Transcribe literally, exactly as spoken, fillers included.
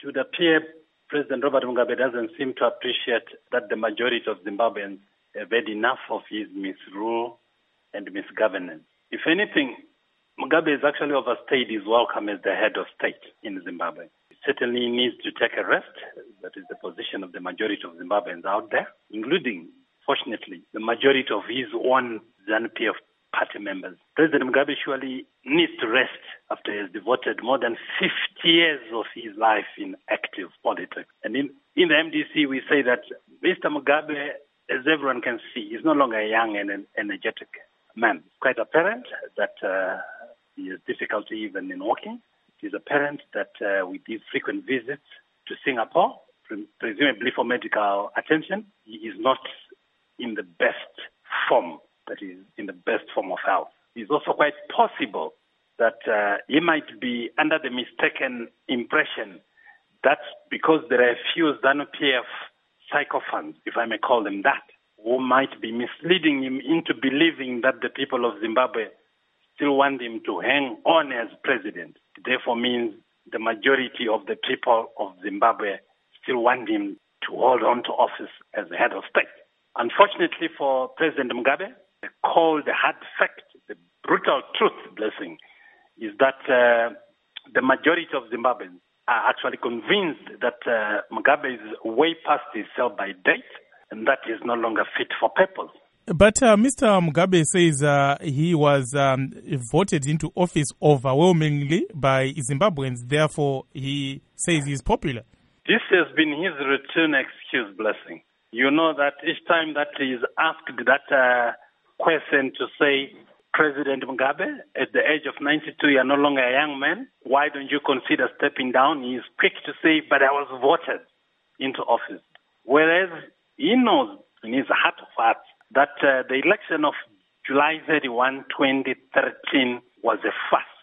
It would appear President Robert Mugabe doesn't seem to appreciate that the majority of Zimbabweans have had enough of his misrule and misgovernance. If anything, Mugabe has actually overstayed his welcome as the head of state in Zimbabwe. He certainly needs to take a rest. That is the position of the majority of Zimbabweans out there, including, fortunately, the majority of his own ZANU-P F party members. President Mugabe surely needs to rest after he has devoted more than fifty years of his life in active politics. And in, in the M D C, we say that Mister Mugabe, as everyone can see, is no longer a young and an energetic man. It's quite apparent that uh, he has difficulty even in walking. It is apparent that uh, with his frequent visits to Singapore, pre- presumably for medical attention, he is not in the best form, that is in the best form of health. It's also quite possible that uh, he might be under the mistaken impression that because there are a few ZANU-P F sycophants, if I may call them that, who might be misleading him into believing that the people of Zimbabwe still want him to hang on as president. It therefore means the majority of the people of Zimbabwe still want him to hold on to office as the head of state. Unfortunately for President Mugabe, the cold, hard fact, the brutal truth, blessing, is that uh, the majority of Zimbabweans are actually convinced that uh, Mugabe is way past his sell-by date and that is no longer fit for purpose. But uh, Mister Mugabe says uh, he was um, voted into office overwhelmingly by Zimbabweans, therefore he says he's popular. This has been his routine excuse, blessing. You know that each time that he is asked that uh, question to say, President Mugabe, at the age of ninety-two, you are no longer a young man. Why don't you consider stepping down? He is quick to say, but I was voted into office. Whereas he knows in his heart of hearts that uh, the election of July thirty-first, twenty thirteen was a farce.